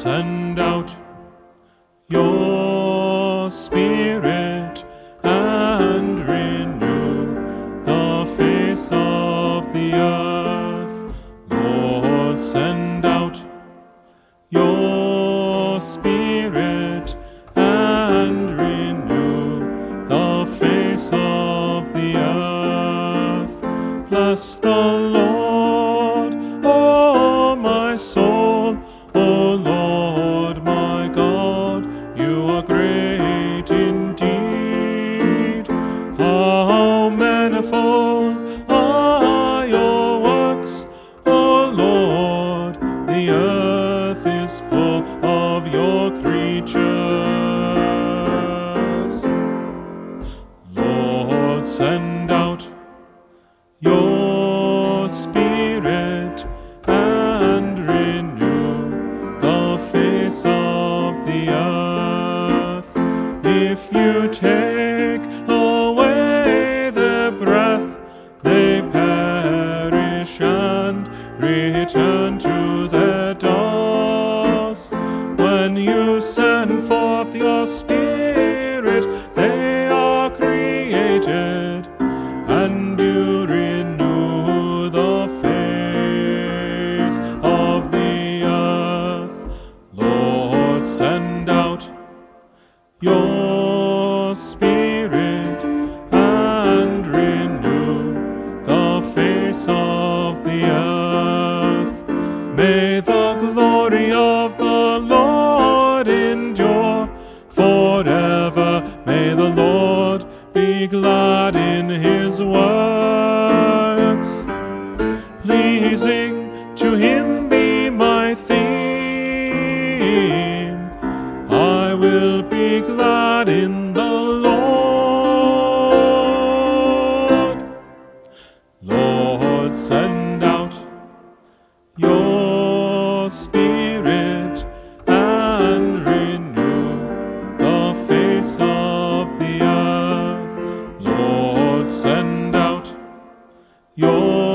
send out your Spirit and renew the face of the earth. Lord, send out your Spirit and renew the face of the earth. Bless the Lord, O my soul. O Lord my God, you are great indeed. How manifold are your works, O Lord, the earth is full of your creatures. Lord, send out your Spirit and renew the face of the earth. If you take away their breath, they perish and return to their dust. When you send forth your Spirit, they are created, and you renew the face of the earth. Lord, send out your Spirit and renew the face of the earth. May the glory of the Lord endure forever. May the Lord be glad in his works. Pleasing to him be my theme. I will be glad in the Lord. Lord, send out your Spirit and renew the face of the earth. Lord, send out your